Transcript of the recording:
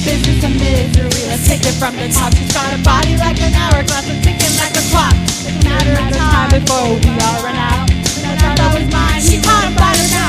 business and misery. Let's take it from the top. She's got a body like an hourglass and ticking like a clock. It's a matter of time before we all run out. And I thought that was mine. She caught him by the neck.